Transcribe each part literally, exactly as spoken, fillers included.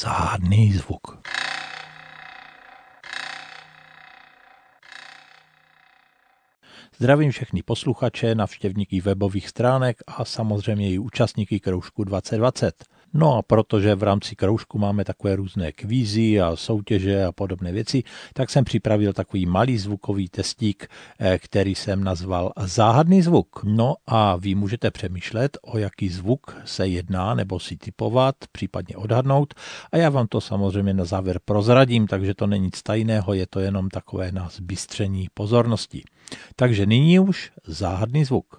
záhadný zvuk. Zdravím všechny posluchače, navštěvníky webových stránek a samozřejmě i účastníky Kroužku dvacet dvacet. No a protože v rámci Kroužku máme takové různé kvízy a soutěže a podobné věci, tak jsem připravil takový malý zvukový testík, který jsem nazval záhadný zvuk. No a vy můžete přemýšlet, o jaký zvuk se jedná, nebo si tipovat, případně odhadnout. A já vám to samozřejmě na závěr prozradím, takže to není nic tajného, je to jenom takové na zbystření pozornosti. Takže nyní už záhadný zvuk.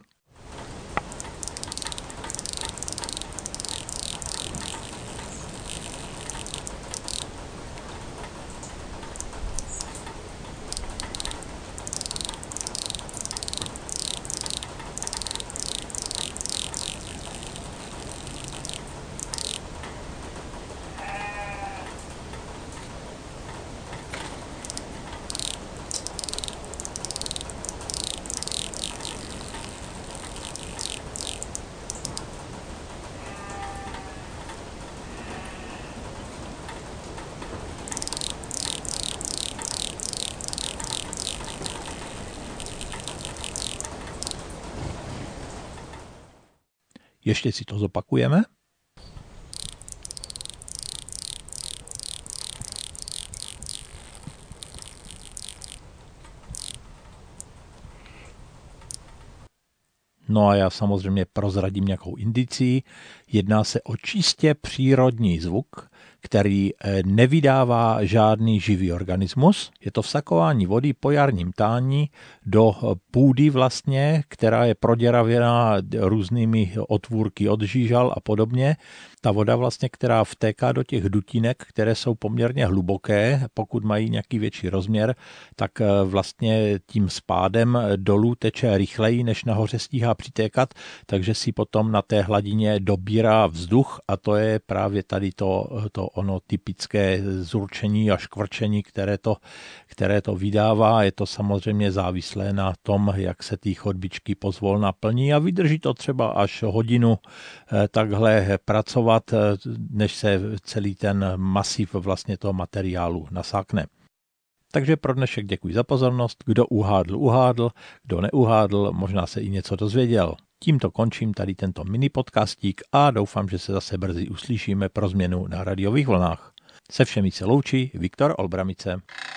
Ještě si to zopakujeme. No a já samozřejmě prozradím nějakou indicii. Jedná se o čistě přírodní zvuk, který nevydává žádný živý organismus. Je to vsakování vody po jarním tání do půdy vlastně, která je proděravěná různými otvůrky od žížal a podobně. Ta voda vlastně, která vtéká do těch dutínek, které jsou poměrně hluboké, pokud mají nějaký větší rozměr, tak vlastně tím spádem dolů teče rychleji, než nahoře stíhá přitékat, takže si potom na té hladině dobírá vzduch a to je právě tady to, to ono typické zurčení a škvrčení, které to, které to vydává. Je to samozřejmě závislé na tom, jak se ty chodbičky pozvolna plní a vydrží to třeba až hodinu takhle pracovat, než se celý ten masiv vlastně toho materiálu nasákne. Takže pro dnešek děkuji za pozornost. Kdo uhádl, uhádl, kdo neuhádl, možná se i něco dozvěděl. Tímto končím tady tento mini podcastík a doufám, že se zase brzy uslyšíme pro změnu na radiových vlnách. Se všemi se loučí Viktor Olbramice.